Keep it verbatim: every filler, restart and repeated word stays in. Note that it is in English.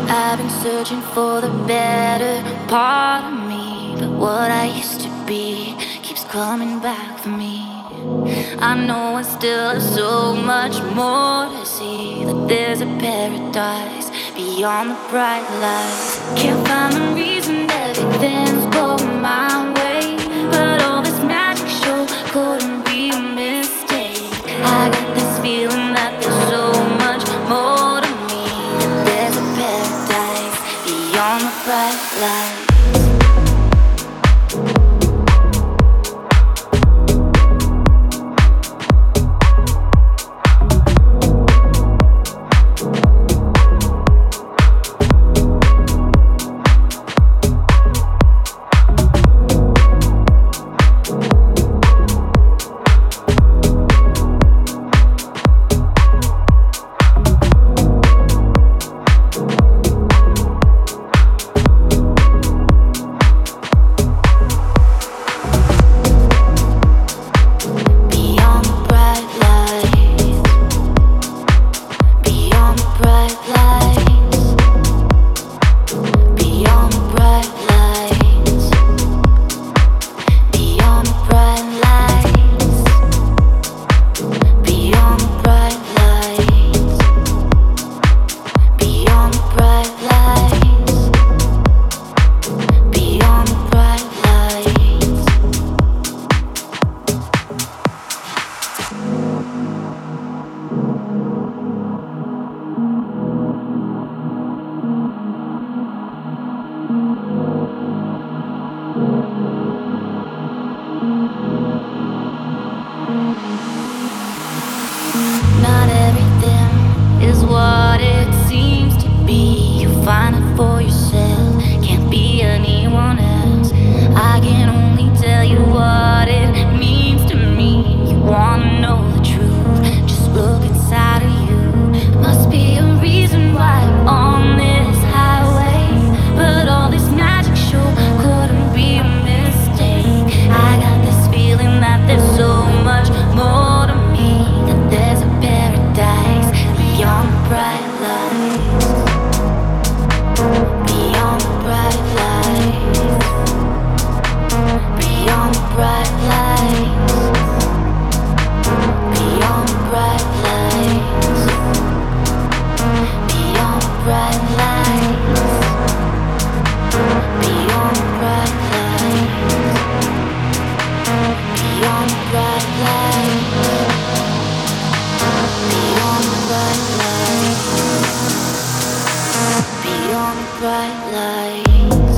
I've been searching for the better part of me, but what I used to be keeps coming back for me. I know I still have so much more to see, that there's a paradise beyond the bright lights. Can't find the reason everything's going my way, but all this magic show couldn't be a mistake. I got this feeling that there's so much more to me, that there's a paradise beyond the bright lights. Not everything is what it seems to be. You find it for yourself, can't be anyone else. I can only tell you what it means to me. You wanna know the truth, just look inside of you. Must be a reason why I'm on this highway, but all this magic sure couldn't be a mistake. I got this feeling that there's so much more to me, that there's a paradise beyond the bright lights. Beyond the bright lights. Beyond the bright lights. Beyond the bright lights. Beyond the bright lights. Beyond the bright lights. Beyond the bright lights. Beyond the bright lights. Beyond the bright lights.